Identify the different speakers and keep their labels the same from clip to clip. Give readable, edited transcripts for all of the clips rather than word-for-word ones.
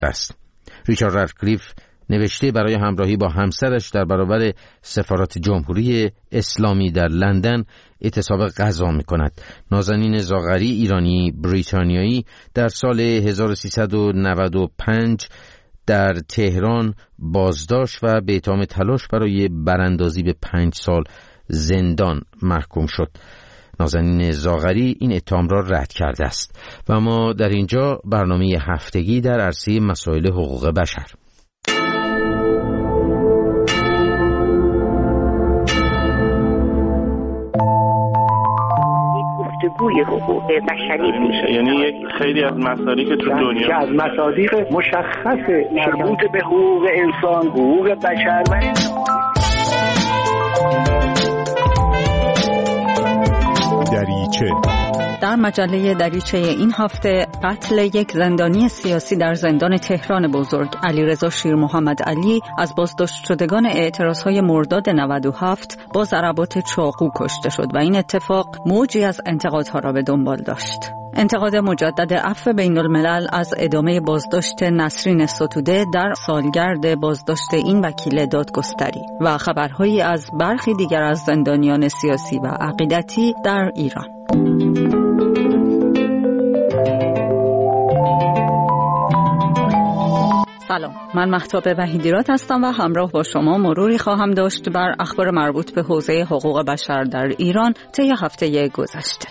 Speaker 1: است. ریچارد راتکلیف نوشته برای همراهی با همسرش در برابر سفارت جمهوری اسلامی در لندن اعتصاب غذا می‌کند. نازنین زاغری، ایرانی بریتانیایی، در سال 1395 در تهران بازداشت و به اتهام تلاش برای براندازی به 5 سال زندان محکوم شد. نازنین زاغری این اتهام را رد کرده است و ما در اینجا برنامه هفتگی در عرصه مسائل حقوق بشر.
Speaker 2: گفتگوی حقوق بشری میشه،
Speaker 3: یعنی یک خیلی از مصادیق تو دنیا
Speaker 4: که از مصادیق مشخص مربوط به حقوق انسان، حقوق بشر
Speaker 5: دریچه.
Speaker 6: در مجله دریچه این هفته قتل یک زندانی سیاسی در زندان تهران بزرگ علیرضا شیرمحمد علی از بازداشت شدگان اعتراضهای مرداد 97 با ضربات چاقو کشته شد و این اتفاق موجی از انتقادها را به دنبال داشت. انتقاد مجدد عفو بین الملل از ادامه بازداشت نسرین ستوده در سالگرد بازداشت این وکیل دادگستری و خبرهایی از برخی دیگر از زندانیان سیاسی و عقیدتی در ایران. سلام، من مهتاب وحیدیراد هستم و همراه با شما مروری خواهم داشت بر اخبار مربوط به حوزه حقوق بشر در ایران طی هفته گذشته.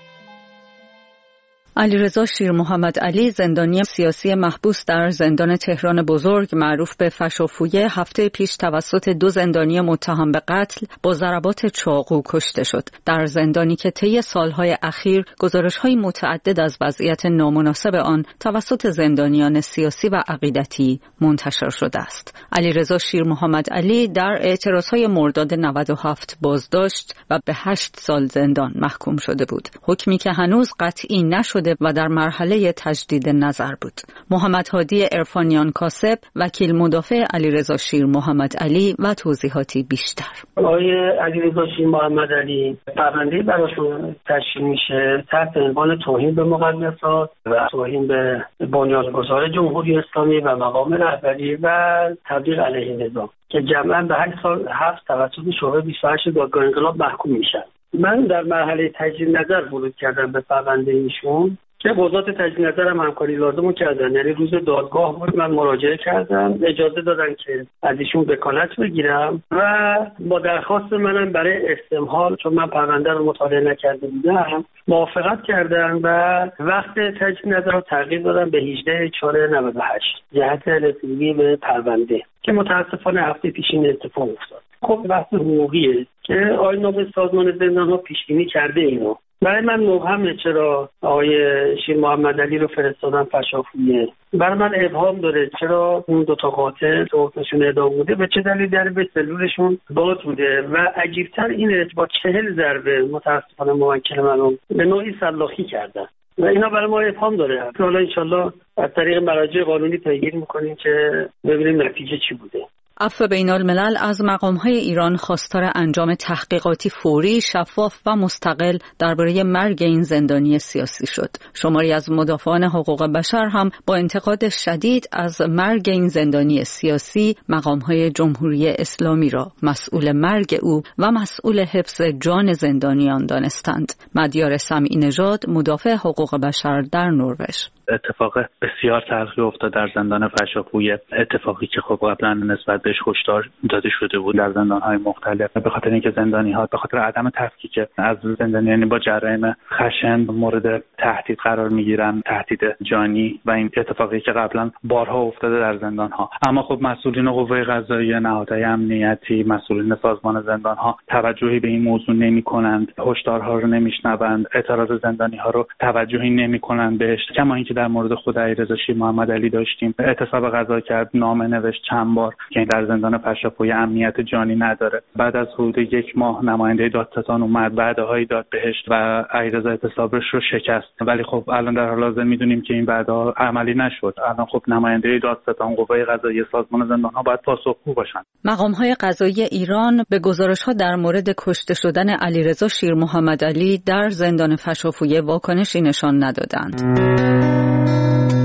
Speaker 6: علیرضا شیرمحمد علی، زندانی سیاسی محبوس در زندان تهران بزرگ معروف به فشافویه، هفته پیش توسط 2 زندانی متهم به قتل با ضربات چاقو کشته شد. در زندانی که طی سالهای اخیر گزارش‌های متعدد از وضعیت نامناسب آن توسط زندانیان سیاسی و عقیدتی منتشر شده است. علیرضا شیرمحمد علی در اعتراضهای مرداد 97 بازداشت و به 8 سال زندان محکوم شده بود. حکمی که هنوز قطعی نشد و در مرحله تجدید نظر بود. محمد هادی عرفانیان کاسب، وکیل مدافع علیرضا شیرمحمد علی و توضیحاتی بیشتر.
Speaker 7: آقای علیرضا شیرمحمد علی پرونده براشون تشکیل میشه تحت عنوان توهین به مقدسات و توهین به بنیانگذار جمهوری اسلامی و مقام رهبری و تبلیغ علیه نظام که جمعاً به 8 سال حبس توسط شعبه 28 دادگاه انقلاب محکوم میشن. من در مرحله تجدید نظر ورود کردم به پرونده ایشون که قضات تجدید نظر هم همکاری لازمو کردن، یعنی روز دادگاه بود من مراجعه کردم، اجازه دادن که از ایشون وکالت بگیرم و با درخواست منم برای استمهال، چون من پرونده رو مطالعه نکرده بودم، موافقت کردن و وقت تجدید نظر رو تغییر دادن به 18/4/98 جهت رسیدگی به پرونده که متاسفانه هفته پیش این اتفاق افتاد. خب بحث حقوقیه که آیین سازمان زندان‌ها پیش بینی کرده اینو. برای من مبهمه چرا آقای شیرمحمد علی رو فرستادن فشافویه. برای من ابهام داره چرا اون 2 تا قاتل توفیقشون اعدام بوده، به چه دلیل در به سلولشون باز بوده و عجیبتر اینه با 40 ضربه متاسفانه موکل منو به نوعی سلاخی کردن و اینا برای ما ابهام داره. حالا انشالله از طریق مراجع قانونی پیگیری میکنیم که ببینیم نتیجه چی بوده.
Speaker 6: عفو بین الملل از مقام‌های ایران خواستار انجام تحقیقاتی فوری، شفاف و مستقل درباره مرگ این زندانی سیاسی شد. شماری از مدافعان حقوق بشر هم با انتقاد شدید از مرگ این زندانی سیاسی مقام‌های جمهوری اسلامی را مسئول مرگ او و مسئول حفظ جان زندانیان دانستند. مدیار سمعی نژاد، مدافع حقوق بشر در نروژ:
Speaker 8: اتفاق بسیار تلخی افتاد در زندان فشافویه، اتفاقی که خب قبلا نسبت بهش هشدار داده شده بود در زندان‌های مختلف، به خاطر اینکه زندانی‌ها به خاطر عدم تفکیک از زندانیان با جرایم خشن مورد تهدید قرار می‌گیرن، تهدید جانی، و این اتفاقی که قبلا بارها افتاده در زندان‌ها. اما خب مسئولین قوه قضاییه، نهادهای امنیتی، مسئولین سازمان زندان‌ها توجهی به این موضوع نمی‌کنند، هشدارها رو نمی‌شنوند، اعتراض زندانی‌ها رو توجهی نمی‌کنند بهش. کما اینکه در مورد خود علیرضا شیرمحمد علی داشتیم، اعتصاب غذا کرد، نامه نوشت چند بار که در زندان فشافویه امنیت جانی نداره. بعد از حدود 1 ماه نماینده دادستان اومد، وعده‌هایی داد بهش و علیرضا اعتصابش رو شکست. ولی خب الان در حال حاضر می‌دونیم که این وعده‌ها عملی نشد. الان خب نماینده دادستان، قوه قضاییه، سازمان زندان‌ها باید پاسخگو باشن.
Speaker 6: مقام‌های قضایی ایران به گزارش‌ها در مورد کشته شدن علیرضا شیرمحمد علی در زندان فشافویه واکنشی نشان ندادند.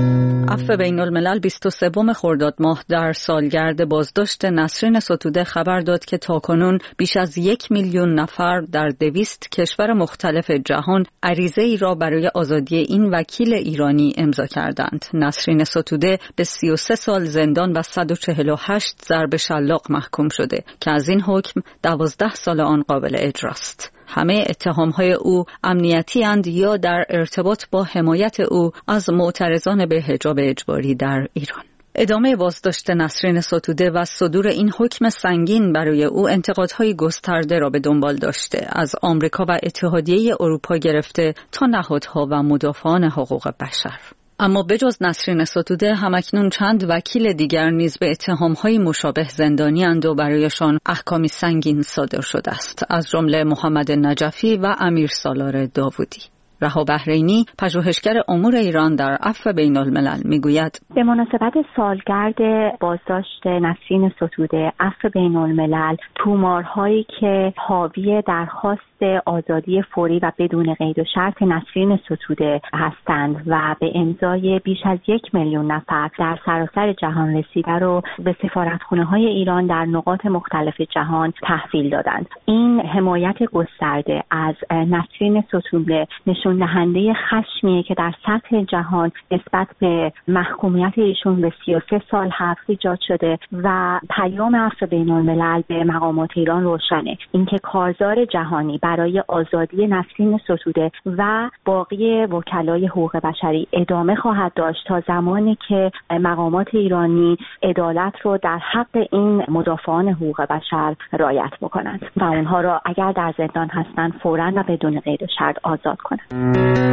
Speaker 6: عفو بین الملل 23 خرداد ماه در سالگرد بازداشت نسرین ستوده خبر داد که تاکنون بیش از 1 میلیون نفر در 200 کشور مختلف جهان عریضه ای را برای آزادی این وکیل ایرانی امضا کردند. نسرین ستوده به 33 سال زندان و 148 ضرب شلاق محکوم شده که از این حکم 12 سال آن قابل اجراست. همه اتهام‌های او امنیتی اند یا در ارتباط با حمایت او از معترضان به حجاب اجباری در ایران. ادامه بازداشت نسرین ستوده و صدور این حکم سنگین برای او انتقادهای گسترده را به دنبال داشته، از آمریکا و اتحادیه اروپا گرفته تا نهادها و مدافعان حقوق بشر. اما بجز نسرین ستوده همکنون چند وکیل دیگر نیز به اتهام‌های مشابه زندانی‌اند و برایشان احکامی سنگین صادر شده است، از جمله محمد نجفی و امیر سالار داوودی. رها بحرینی، پژوهشگر امور ایران در عفو بین الملل، میگوید
Speaker 9: به مناسبت سالگرد بازداشت نسرین ستوده، عفو بین الملل تومارهایی که حاوی درخواست آزادی فوری و بدون قید و شرط نسرین ستوده هستند و به امضای بیش از 1 میلیون نفر در سراسر جهان رسیده رو به سفارتخانه‌های ایران در نقاط مختلف جهان تحویل دادند. این حمایت گسترده از نسرین ستوده نشون دهنده خشمیه که در سطح جهان نسبت به محکومیت ایشون به 33 سال حبس ایجاد شده و پیام عفو بین الملل به مقامات ایران روشنه، اینکه کارزار جهانی برای آزادی نسرین ستوده و باقی وکلای حقوق بشری ادامه خواهد داشت تا زمانی که مقامات ایرانی عدالت رو در حق این مدافعان حقوق بشر رعایت بکنند و اونها را اگر در زندان هستند فوراً و بدون قید و شرط آزاد کنند.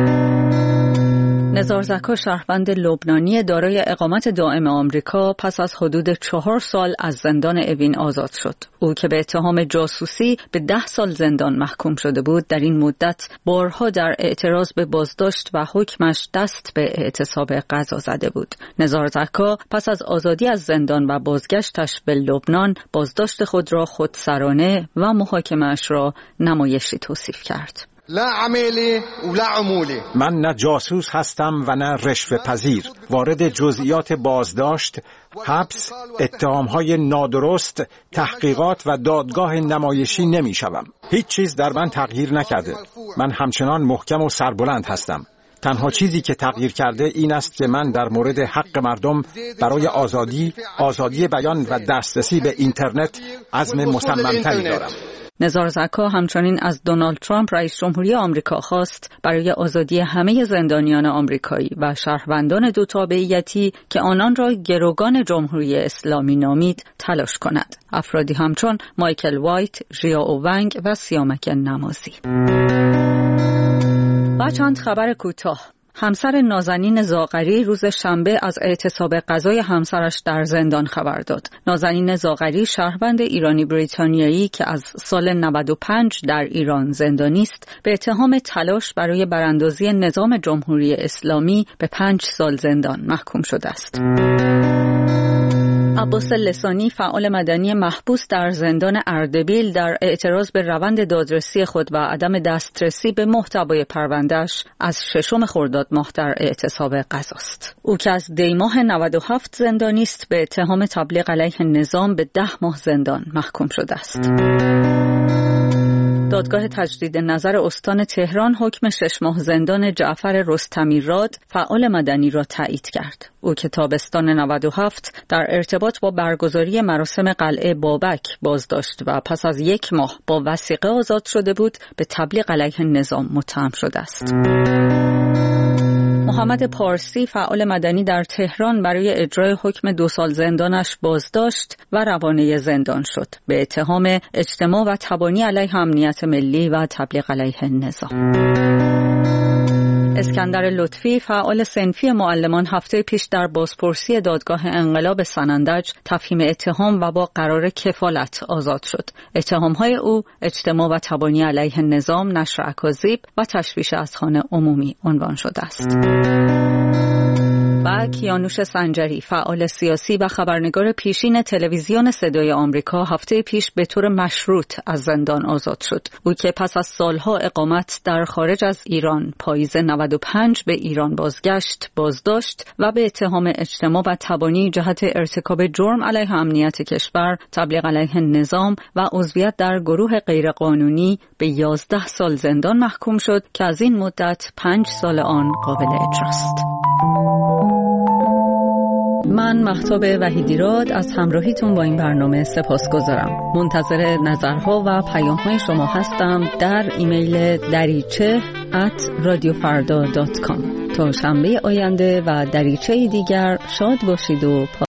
Speaker 6: نزار زکا، شهروند لبنانی دارای اقامت دائم آمریکا، پس از حدود 4 سال از زندان اوین آزاد شد. او که به اتهام جاسوسی به 10 سال زندان محکوم شده بود، در این مدت بارها در اعتراض به بازداشت و حکمش دست به اعتصاب غذا زده بود. نزار زکا پس از آزادی از زندان و بازگشتش به لبنان، بازداشت خود را خودسرانه و محاکمه‌اش را نمایشی توصیف کرد.
Speaker 10: لا عملی و لا عمولی.
Speaker 11: من نه جاسوس هستم و نه رشوه پذیر. وارد جزئیات بازداشت، حبس، اتهام‌های نادرست، تحقیقات و دادگاه نمایشی نمی‌شوم. هیچ چیز در من تغییر نکرده. من همچنان محکم و سربلند هستم. تنها چیزی که تغییر کرده این است که من در مورد حق مردم برای آزادی بیان و دسترسی به اینترنت عزم مصمم‌تری دارم.
Speaker 6: نزار زکا همچنین از دونالد ترامپ رئیس جمهوری آمریکا خواست برای آزادی همه زندانیان آمریکایی و شهروندان دو تابعیتی که آنان را گروگان جمهوری اسلامی نامید تلاش کند. افرادی همچون مایکل وایت، ژیا اوونگ و سیامک نمازی. و چند خبر کوتاه. همسر نازنین زاغری روز شنبه از اعتصاب غذای همسرش در زندان خبر داد. نازنین زاغری، شهروند ایرانی بریتانیایی که از سال 95 در ایران زندانی است، به اتهام تلاش برای براندازی نظام جمهوری اسلامی به 5 سال زندان محکوم شده است. عباس لسانی، فعال مدنی محبوس در زندان اردبیل، در اعتراض به روند دادرسی خود و عدم دسترسی به محتوای پرونده‌اش از 6 خرداد ماه در اعتصاب غذاست. او که از دی ماه 97 زندانی است، به اتهام تبلیغ علیه نظام به 10 ماه زندان محکوم شده است. دادگاه تجدید نظر استان تهران حکم 6 ماه زندان جعفر رستمی راد، فعال مدنی را تایید کرد. او که تابستان 97 در ارتباط با برگزاری مراسم قلعه بابک بازداشت و پس از 1 ماه با وثیقه آزاد شده بود، به تبلیغ علیه نظام متهم شده است. محمد پارسی، فعال مدنی در تهران، برای اجرای حکم 2 سال زندانش بازداشت و روانه زندان شد به اتهام اجتماع و تبانی علیه امنیت ملی و تبلیغ علیه نظام. اسکندر لطفی، فعال صنفی معلمان، هفته پیش در بازپرسی دادگاه انقلاب سنندج تفهیم اتهام و با قرار کفالت آزاد شد. اتهام‌های او اجتماع و تبانی علیه نظام، نشر اکاذیب و تشویش اذهان عمومی عنوان شده است. و و کیانوش سنجری، فعال سیاسی و خبرنگار پیشین تلویزیون صدای آمریکا، هفته پیش به طور مشروط از زندان آزاد شد. او که پس از سالها اقامت در خارج از ایران پاییز 95 به ایران بازداشت و به اتهام اجتماع و تبانی جهت ارتکاب جرم علیه امنیت کشور، تبلیغ علیه نظام و عضویت در گروه غیرقانونی به 11 سال زندان محکوم شد که از این مدت 5 سال آن قابل اجراست. من مهتاب وحیدیراد از همراهیتون با این برنامه سپاسگزارم. منتظر نظرها و پیام‌های شما هستم در ایمیل dariche@radiofarda.com. تا شنبه آینده و دریچه دیگر شاد باشید و